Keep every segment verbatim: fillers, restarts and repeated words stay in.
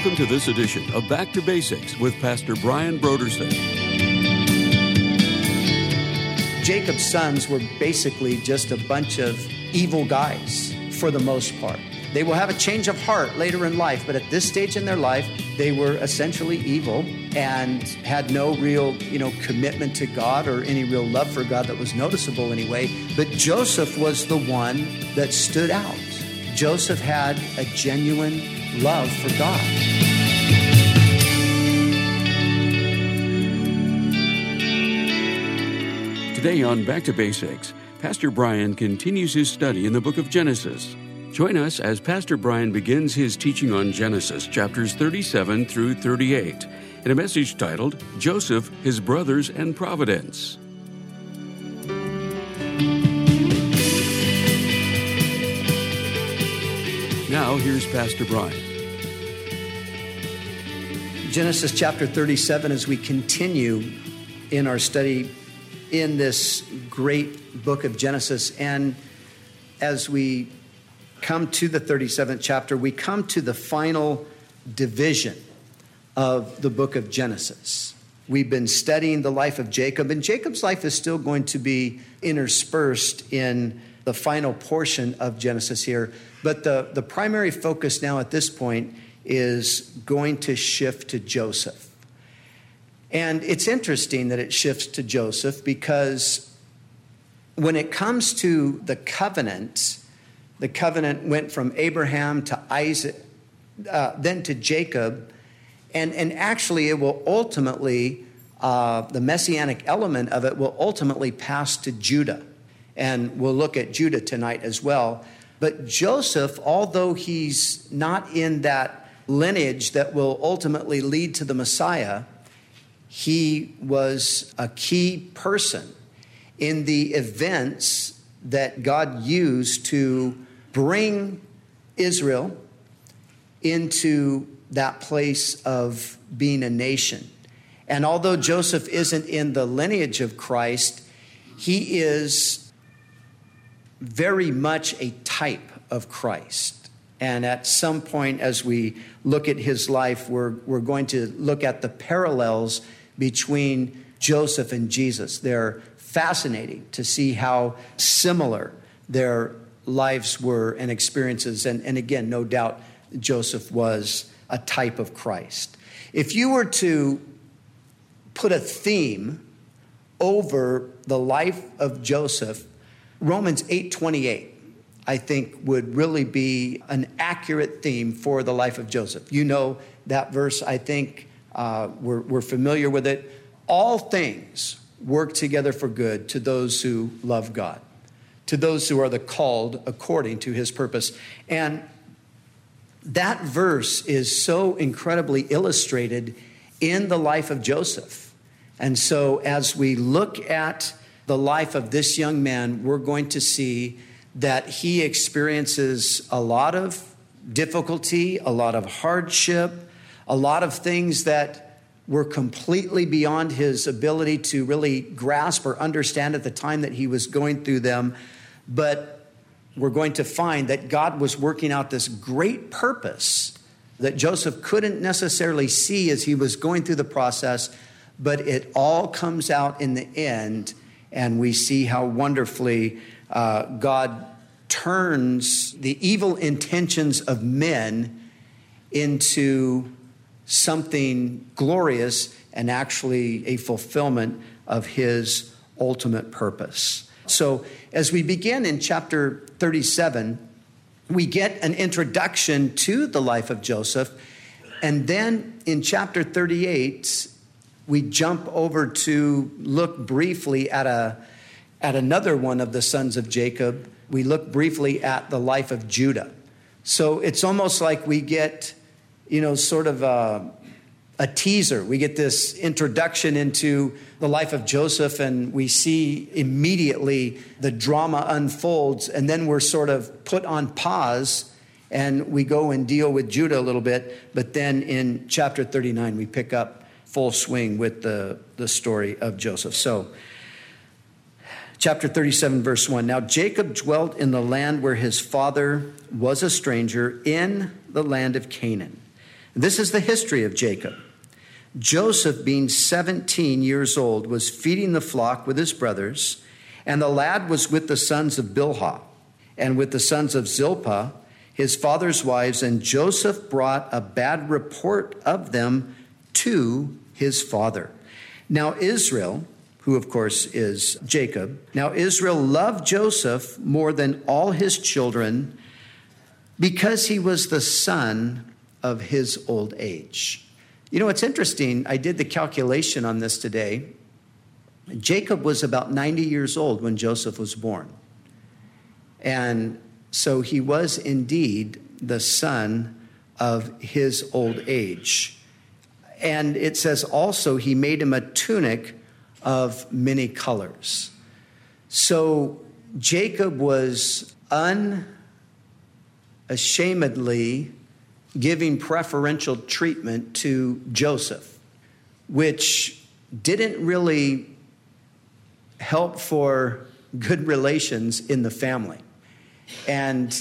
Welcome to this edition of Back to Basics with Pastor Brian Brodersen. Jacob's sons were basically just a bunch of evil guys for the most part. They will have a change of heart later in life, but at this stage in their life, they were essentially evil and had no real, you know, commitment to God or any real love for God that was noticeable anyway. But Joseph was the one that stood out. Joseph had a genuine love for God. Today on Back to Basics, Pastor Brian continues his study in the book of Genesis. Join us as Pastor Brian begins his teaching on Genesis, chapters thirty-seven through thirty-eight, in a message titled, Joseph, His Brothers, and Providence. Now, here's Pastor Brian. Genesis chapter thirty-seven, as we continue in our study in this great book of Genesis, and as we come to the thirty-seventh chapter, we come to the final division of the book of Genesis. We've been studying the life of Jacob, and Jacob's life is still going to be interspersed in the final portion of Genesis here. But the, the primary focus now at this point is going to shift to Joseph. And it's interesting that it shifts to Joseph because when it comes to the covenant, the covenant went from Abraham to Isaac, uh, then to Jacob, and, and actually it will ultimately, uh, the messianic element of it will ultimately pass to Judah. And we'll look at Judah tonight as well. But Joseph, although he's not in that lineage that will ultimately lead to the Messiah, he was a key person in the events that God used to bring Israel into that place of being a nation. And although Joseph isn't in the lineage of Christ, he is very much a type of Christ. And at some point, as we look at his life, we're, we're going to look at the parallels between Joseph and Jesus. They're fascinating to see how similar their lives were and experiences. And, and again, no doubt Joseph was a type of Christ. If you were to put a theme over the life of Joseph, Romans eight twenty-eight, I think, would really be an accurate theme for the life of Joseph. You know that verse, I think uh, we're, we're familiar with it. All things work together for good to those who love God, to those who are the called according to his purpose. And that verse is so incredibly illustrated in the life of Joseph. And so as we look at the life of this young man, we're going to see that he experiences a lot of difficulty, a lot of hardship, a lot of things that were completely beyond his ability to really grasp or understand at the time that he was going through them. But we're going to find that God was working out this great purpose that Joseph couldn't necessarily see as he was going through the process, but it all comes out in the end. And we see how wonderfully uh, God turns the evil intentions of men into something glorious and actually a fulfillment of his ultimate purpose. So as we begin in chapter thirty-seven, we get an introduction to the life of Joseph. And then in chapter thirty-eight, we jump over to look briefly at a at another one of the sons of Jacob. We look briefly at the life of Judah. So it's almost like we get, you know, sort of a, a teaser. We get this introduction into the life of Joseph, and we see immediately the drama unfolds, and then we're sort of put on pause, and we go and deal with Judah a little bit. But then in chapter thirty-nine, we pick up full swing with the, the story of Joseph. So, chapter thirty-seven, verse one. Now Jacob dwelt in the land where his father was a stranger, in the land of Canaan. This is the history of Jacob. Joseph, being seventeen years old, was feeding the flock with his brothers, and the lad was with the sons of Bilhah and with the sons of Zilpah, his father's wives, and Joseph brought a bad report of them to his father. Now Israel, who of course is Jacob, now Israel loved Joseph more than all his children because he was the son of his old age. You know, it's interesting. I did the calculation on this today. Jacob was about ninety years old when Joseph was born. And so he was indeed the son of his old age. And it says also he made him a tunic of many colors. So Jacob was unashamedly giving preferential treatment to Joseph, which didn't really help for good relations in the family. And,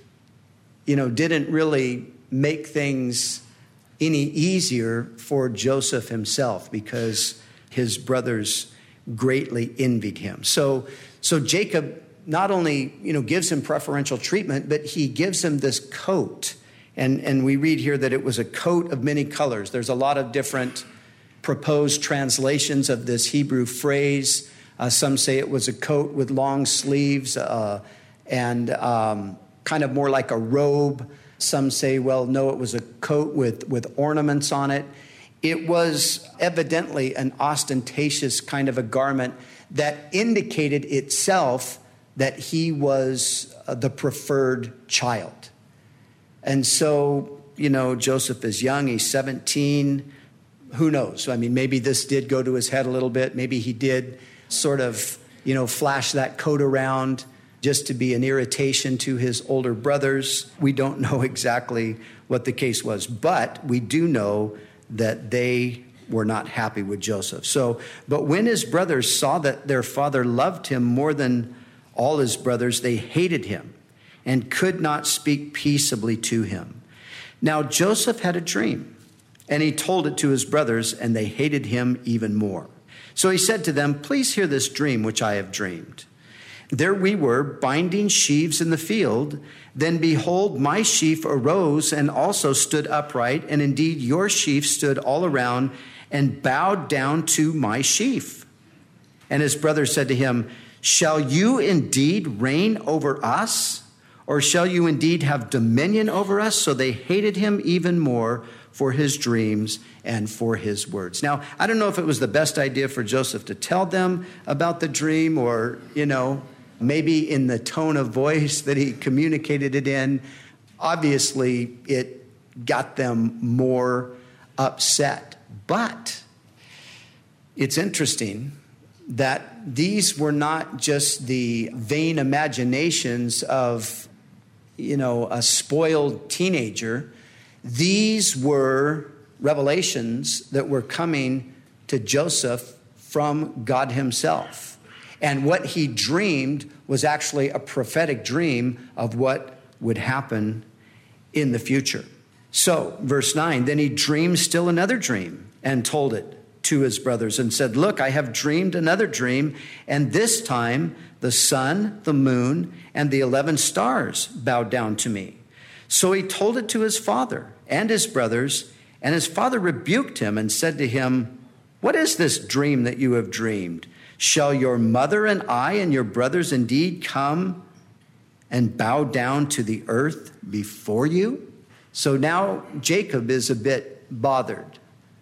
you know, didn't really make things any easier for Joseph himself because his brothers greatly envied him. So, so Jacob not only, you know, gives him preferential treatment, but he gives him this coat. And, and we read here that it was a coat of many colors. There's a lot of different proposed translations of this Hebrew phrase. Uh, some say it was a coat with long sleeves uh, and um, kind of more like a robe. Some say, well, no, it was a coat with, with ornaments on it. It was evidently an ostentatious kind of a garment that indicated itself that he was uh, the preferred child. And so, you know, Joseph is young, he's seventeen. Who knows? I mean, maybe this did go to his head a little bit. Maybe he did sort of, you know, flash that coat around just to be an irritation to his older brothers. We don't know exactly what the case was, but we do know that they were not happy with Joseph. So, but when his brothers saw that their father loved him more than all his brothers, they hated him and could not speak peaceably to him. Now Joseph had a dream, and he told it to his brothers, and they hated him even more. So he said to them, "Please hear this dream which I have dreamed. There we were, binding sheaves in the field. Then behold, my sheaf arose and also stood upright, and indeed your sheaf stood all around and bowed down to my sheaf." And his brothers said to him, "Shall you indeed reign over us? Or shall you indeed have dominion over us?" So they hated him even more for his dreams and for his words. Now, I don't know if it was the best idea for Joseph to tell them about the dream, or, you know, maybe in the tone of voice that he communicated it in. Obviously, it got them more upset. But it's interesting that these were not just the vain imaginations of, you know, a spoiled teenager. These were revelations that were coming to Joseph from God himself. And what he dreamed was actually a prophetic dream of what would happen in the future. So, verse nine, then he dreamed still another dream and told it to his brothers and said, "Look, I have dreamed another dream, and this time the sun, the moon, and the eleven stars bowed down to me." So he told it to his father and his brothers, and his father rebuked him and said to him, "What is this dream that you have dreamed? Shall your mother and I and your brothers indeed come and bow down to the earth before you?" So now Jacob is a bit bothered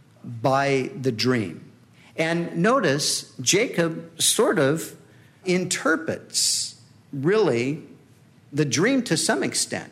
by the dream. And notice Jacob sort of interprets really the dream to some extent.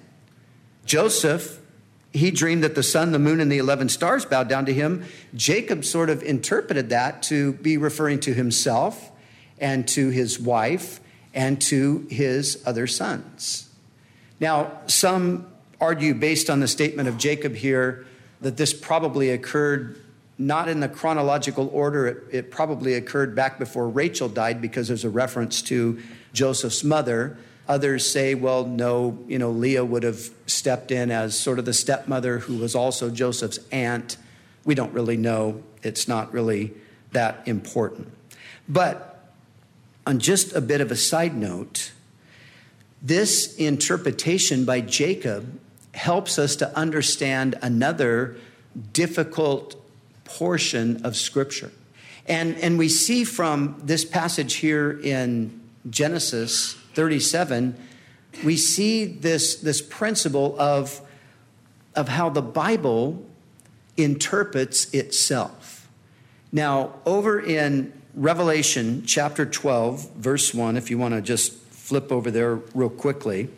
Joseph, he dreamed that the sun, the moon, and the eleven stars bowed down to him. Jacob sort of interpreted that to be referring to himself and to his wife and to his other sons. Now, some argue, based on the statement of Jacob here, that this probably occurred not in the chronological order. It, it probably occurred back before Rachel died, because there's a reference to Joseph's mother. Others say, well, no, you know, Leah would have stepped in as sort of the stepmother who was also Joseph's aunt. We don't really know. It's not really that important. But on just a bit of a side note, this interpretation by Jacob helps us to understand another difficult portion of Scripture. And, and we see from this passage here in Genesis thirty-seven, we see this, this principle of, of how the Bible interprets itself. Now, over in Revelation chapter twelve, verse one, if you want to just flip over there real quickly,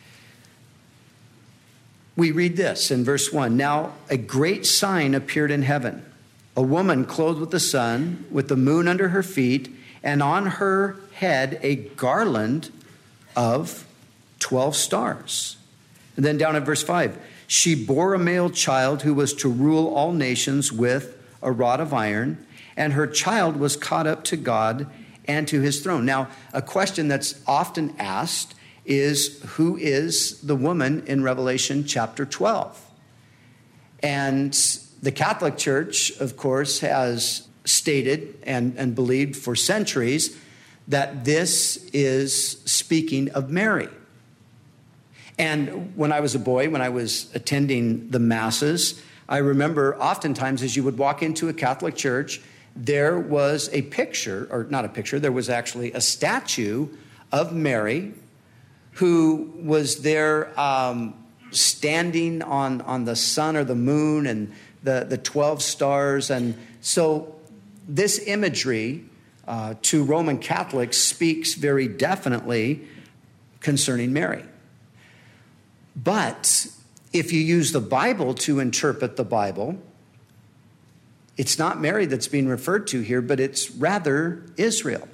we read this in verse one. Now, a great sign appeared in heaven, a woman clothed with the sun, with the moon under her feet, and on her head a garland of twelve stars. And then down at verse five, she bore a male child who was to rule all nations with a rod of iron, and her child was caught up to God and to his throne. Now, a question that's often asked is, who is the woman in Revelation chapter twelve? And the Catholic Church, of course, has stated and, and believed for centuries that this is speaking of Mary. And when I was a boy, when I was attending the masses, I remember oftentimes as you would walk into a Catholic church, there was a picture, or not a picture, there was actually a statue of Mary who was there um, standing on, on the sun or the moon and the, the twelve stars. And so this imagery uh, to Roman Catholics speaks very definitely concerning Mary. But if you use the Bible to interpret the Bible, it's not Mary that's being referred to here, but it's rather Israel.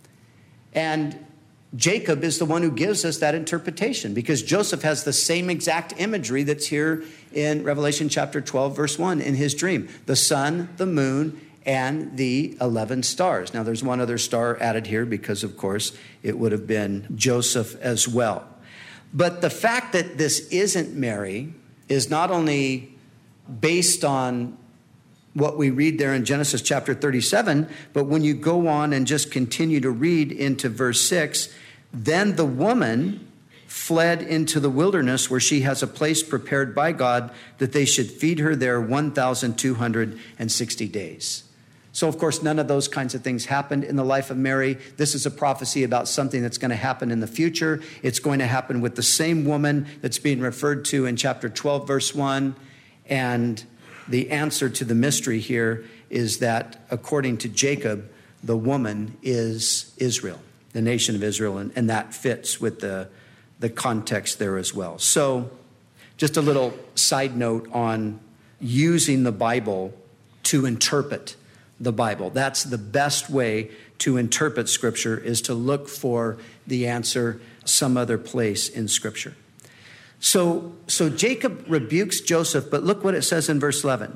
And Jacob is the one who gives us that interpretation, because Joseph has the same exact imagery that's here in Revelation chapter twelve, verse one, in his dream. The sun, the moon, and the eleven stars. Now, there's one other star added here because, of course, it would have been Joseph as well. But the fact that this isn't Mary is not only based on what we read there in Genesis chapter thirty-seven, but when you go on and just continue to read into verse six, then the woman fled into the wilderness where she has a place prepared by God that they should feed her there one thousand two hundred sixty days. So, of course, none of those kinds of things happened in the life of Mary. This is a prophecy about something that's going to happen in the future. It's going to happen with the same woman that's being referred to in chapter twelve, verse one. And the answer to the mystery here is that, according to Jacob, the woman is Israel, the nation of Israel, and, and that fits with the, the context there as well. So, just a little side note on using the Bible to interpret the Bible. That's the best way to interpret Scripture, is to look for the answer some other place in Scripture. So, so Jacob rebukes Joseph, but look what it says in verse eleven.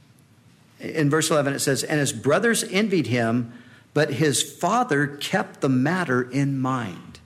In verse eleven it says, and his brothers envied him, but his father kept the matter in mind.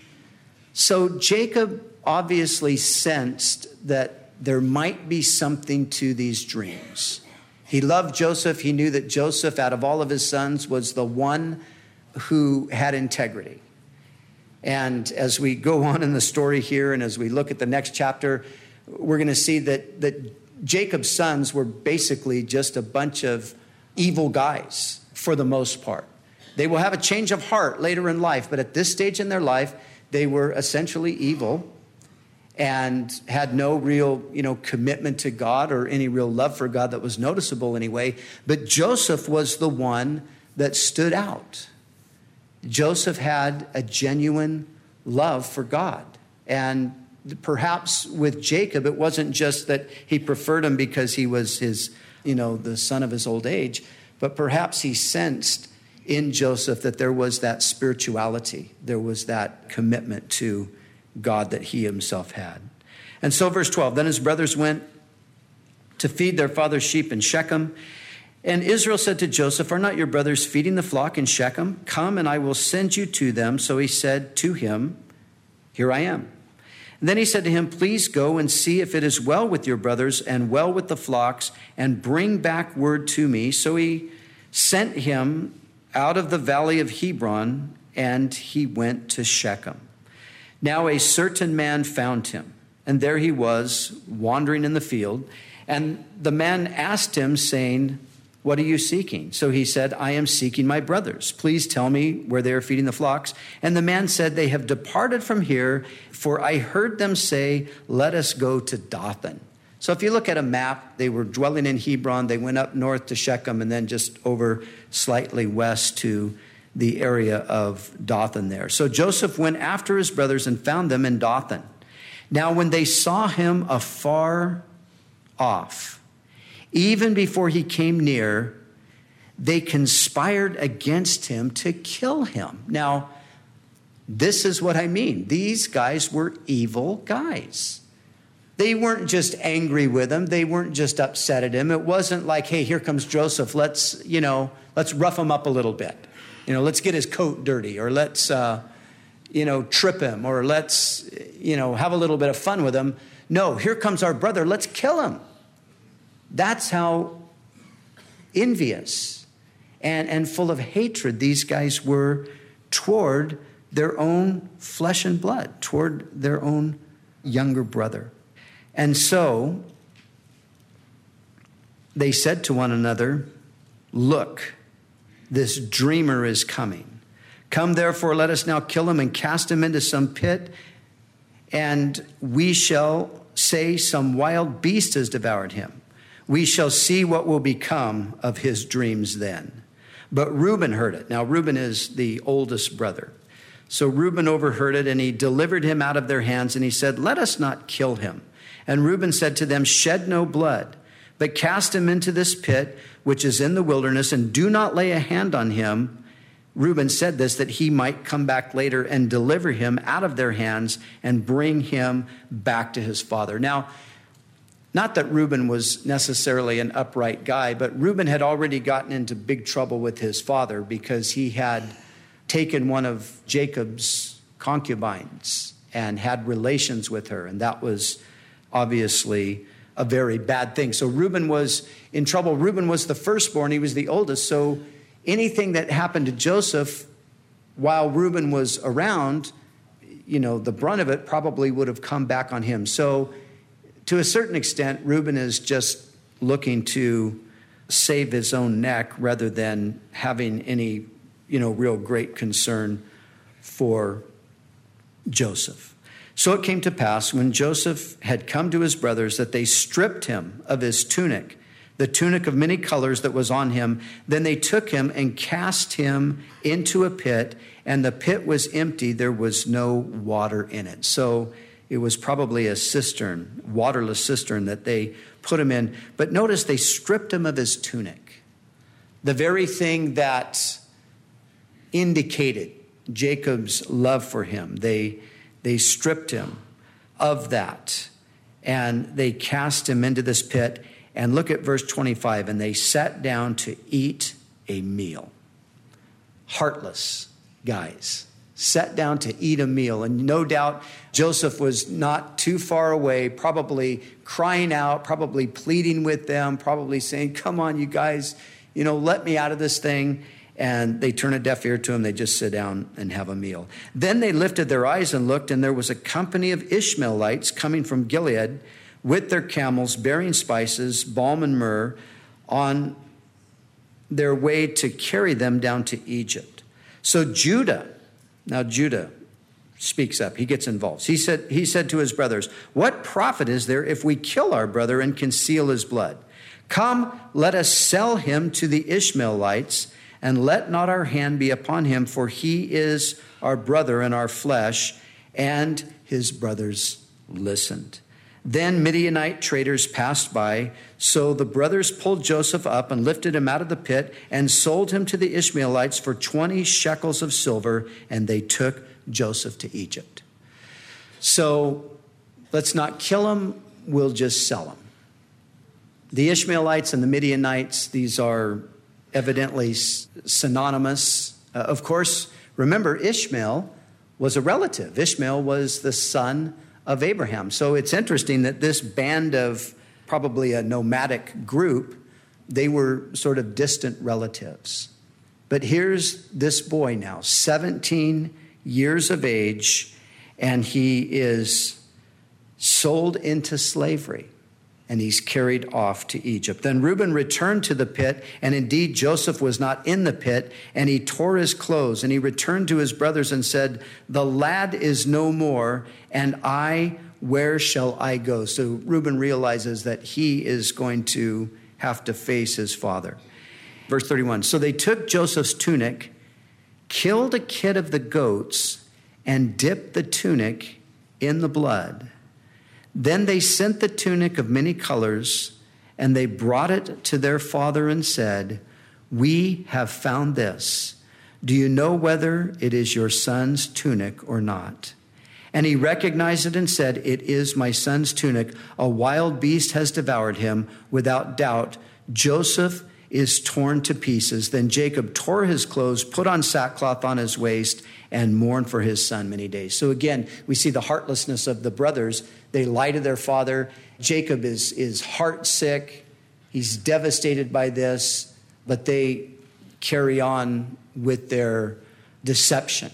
So Jacob obviously sensed that there might be something to these dreams. He loved Joseph. He knew that Joseph, out of all of his sons, was the one who had integrity. And as we go on in the story here, and as we look at the next chapter, we're going to see that, that Jacob's sons were basically just a bunch of evil guys for the most part. They will have a change of heart later in life, but at this stage in their life, they were essentially evil and had no real, you know, commitment to God or any real love for God that was noticeable anyway. But Joseph was the one that stood out. Joseph had a genuine love for God. And perhaps with Jacob, it wasn't just that he preferred him because he was his, you know, the son of his old age, but perhaps he sensed in Joseph that there was that spirituality. There was that commitment to God that he himself had. And so verse twelve, then his brothers went to feed their father's sheep in Shechem. And Israel said to Joseph, are not your brothers feeding the flock in Shechem? Come and I will send you to them. So he said to him, here I am. And then he said to him, please go and see if it is well with your brothers and well with the flocks, and bring back word to me. So he sent him out of the valley of Hebron, and he went to Shechem. Now a certain man found him, and there he was, wandering in the field. And the man asked him, saying, what are you seeking? So he said, I am seeking my brothers. Please tell me where they are feeding the flocks. And the man said, they have departed from here, for I heard them say, let us go to Dothan. So if you look at a map, they were dwelling in Hebron. They went up north to Shechem and then just over slightly west to the area of Dothan there. So Joseph went after his brothers and found them in Dothan. Now when they saw him afar off, even before he came near, they conspired against him to kill him. Now, this is what I mean. These guys were evil guys. They weren't just angry with him. They weren't just upset at him. It wasn't like, hey, here comes Joseph. Let's, you know, let's rough him up a little bit. You know, let's get his coat dirty, or let's, uh, you know, trip him, or let's, you know, have a little bit of fun with him. No, here comes our brother. Let's kill him. That's how envious and, and full of hatred these guys were toward their own flesh and blood, toward their own younger brother. And so they said to one another, look, this dreamer is coming. Come, therefore, let us now kill him and cast him into some pit, and we shall say some wild beast has devoured him. We shall see what will become of his dreams then. But Reuben heard it. Now, Reuben is the oldest brother. So Reuben overheard it, and he delivered him out of their hands, and he said, let us not kill him. And Reuben said to them, shed no blood, but cast him into this pit, which is in the wilderness, and do not lay a hand on him. Reuben said this, that he might come back later and deliver him out of their hands and bring him back to his father. Now, not that Reuben was necessarily an upright guy, but Reuben had already gotten into big trouble with his father because he had taken one of Jacob's concubines and had relations with her. And that was obviously a very bad thing. So Reuben was in trouble. Reuben was the firstborn. He was the oldest. So anything that happened to Joseph while Reuben was around, you know, the brunt of it probably would have come back on him. So to a certain extent, Reuben is just looking to save his own neck rather than having any, you know, real great concern for Joseph. So it came to pass when Joseph had come to his brothers that they stripped him of his tunic, the tunic of many colors that was on him. Then they took him and cast him into a pit, and the pit was empty. There was no water in it. So it was probably a cistern, waterless cistern that they put him in. But notice they stripped him of his tunic, the very thing that indicated Jacob's love for him. They, they stripped him of that, and they cast him into this pit. And look at verse twenty-five. And they sat down to eat a meal. Heartless guys. Sat down to eat a meal. And no doubt Joseph was not too far away, probably crying out, probably pleading with them, probably saying, come on, you guys, you know, let me out of this thing. And they turn a deaf ear to him. They just sit down and have a meal. Then they lifted their eyes and looked, and there was a company of Ishmaelites coming from Gilead with their camels, bearing spices, balm and myrrh, on their way to carry them down to Egypt. So Judah, now Judah speaks up. He gets involved. He said, he said to his brothers, what profit is there if we kill our brother and conceal his blood? Come, let us sell him to the Ishmaelites, and let not our hand be upon him, for he is our brother and our flesh. And his brothers listened. Then Midianite traders passed by. So the brothers pulled Joseph up and lifted him out of the pit and sold him to the Ishmaelites for twenty shekels of silver, and they took Joseph to Egypt. So let's not kill him, we'll just sell him. The Ishmaelites and the Midianites, these are evidently synonymous. Uh, of course, remember, Ishmael was a relative. Ishmael was the son of Abraham. So it's interesting that this band of probably a nomadic group, they were sort of distant relatives. But here's this boy now, seventeen years of age, and he is sold into slavery, and he's carried off to Egypt. Then Reuben returned to the pit, and indeed Joseph was not in the pit, and he tore his clothes, and he returned to his brothers and said, "The lad is no more, and I, where shall I go?" So Reuben realizes that he is going to have to face his father. Verse thirty-one, so they took Joseph's tunic, killed a kid of the goats, and dipped the tunic in the blood. Then they sent the tunic of many colors, and they brought it to their father and said, "We have found this. Do you know whether it is your son's tunic or not?" And he recognized it and said, "It is my son's tunic. A wild beast has devoured him. Without doubt, Joseph is torn to pieces." Then Jacob tore his clothes, put on sackcloth on his waist, and mourned for his son many days. So again, we see the heartlessness of the brothers. They lie to their father. Jacob is, is heart sick. He's devastated by this, but they carry on with their deception.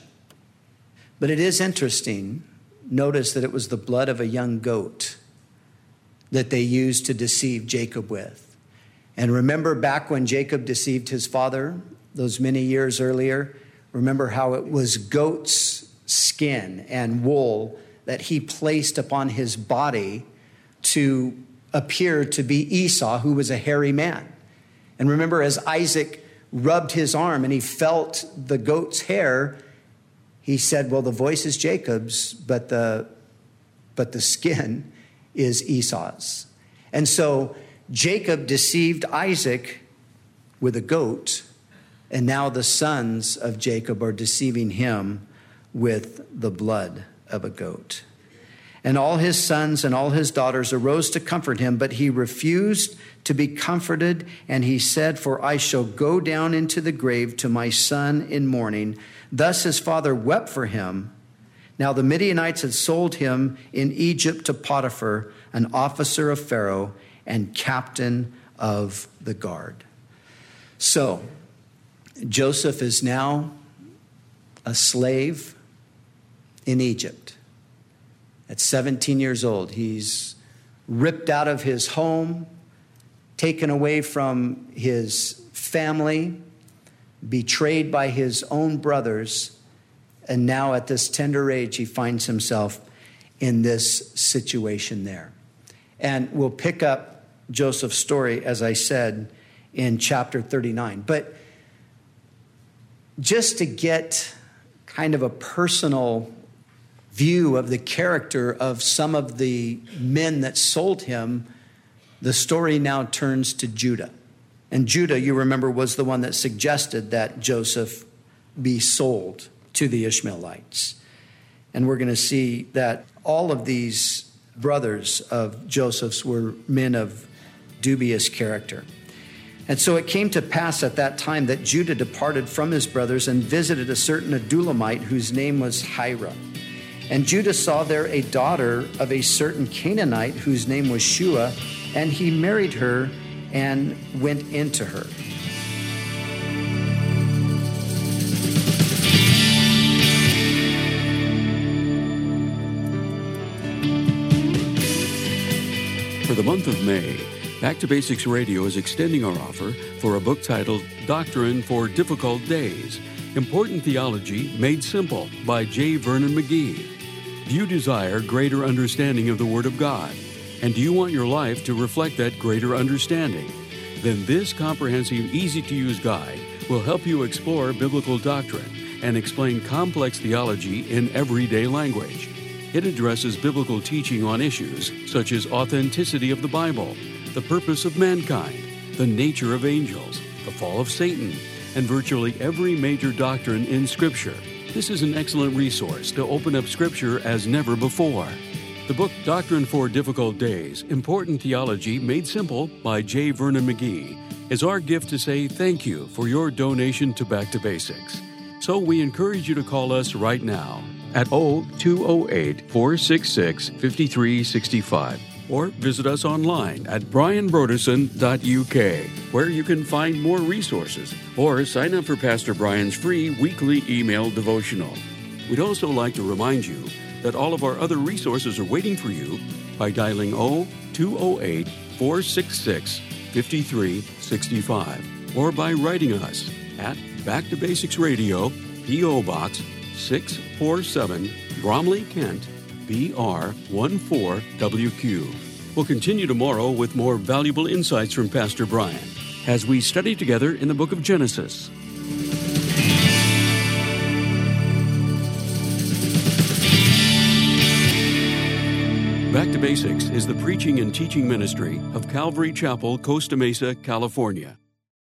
But it is interesting. Notice that it was the blood of a young goat that they used to deceive Jacob with. And remember back when Jacob deceived his father those many years earlier, remember how it was goat's skin and wool that he placed upon his body to appear to be Esau, who was a hairy man. And remember, as Isaac rubbed his arm and he felt the goat's hair, he said, well, the voice is Jacob's, but the, but the skin is Esau's. And so Jacob deceived Isaac with a goat, and now the sons of Jacob are deceiving him with the blood of a goat. And all his sons and all his daughters arose to comfort him, but he refused to be comforted, and he said, "For I shall go down into the grave to my son in mourning." Thus his father wept for him. Now the Midianites had sold him in Egypt to Potiphar, an officer of Pharaoh and captain of the guard. So Joseph is now a slave in Egypt. At seventeen years old, he's ripped out of his home, taken away from his family, betrayed by his own brothers, and now at this tender age, he finds himself in this situation there. And we'll pick up Joseph's story, as I said, in chapter thirty-nine. But just to get kind of a personal view of the character of some of the men that sold him, the story now turns to Judah. And Judah, you remember, was the one that suggested that Joseph be sold to the Ishmaelites. And we're going to see that all of these brothers of Joseph's were men of dubious character. And so it came to pass at that time that Judah departed from his brothers and visited a certain Adullamite whose name was Hira. And Judah saw there a daughter of a certain Canaanite whose name was Shua, and he married her and went into her. For the month of May, Back to Basics Radio is extending our offer for a book titled Doctrine for Difficult Days, Important Theology Made Simple by J. Vernon McGee. Do you desire greater understanding of the Word of God? And do you want your life to reflect that greater understanding? Then this comprehensive, easy-to-use guide will help you explore biblical doctrine and explain complex theology in everyday language. It addresses biblical teaching on issues such as authenticity of the Bible, the purpose of mankind, the nature of angels, the fall of Satan, and virtually every major doctrine in Scripture. This is an excellent resource to open up Scripture as never before. The book Doctrine for Difficult Days, Important Theology Made Simple by J. Vernon McGee is our gift to say thank you for your donation to Back to Basics. So we encourage you to call us right now at oh two oh eight, four six six, five three six five. Or visit us online at brian broderson dot u k, where you can find more resources, or sign up for Pastor Brian's free weekly email devotional. We'd also like to remind you that all of our other resources are waiting for you by dialing oh two oh eight, four six six, five three six five, or by writing us at Back to Basics Radio, P O. Box six forty-seven, Bromley, Kent, B R one four W Q. We'll continue tomorrow with more valuable insights from Pastor Brian as we study together in the book of Genesis. Back to Basics is the preaching and teaching ministry of Calvary Chapel, Costa Mesa, California.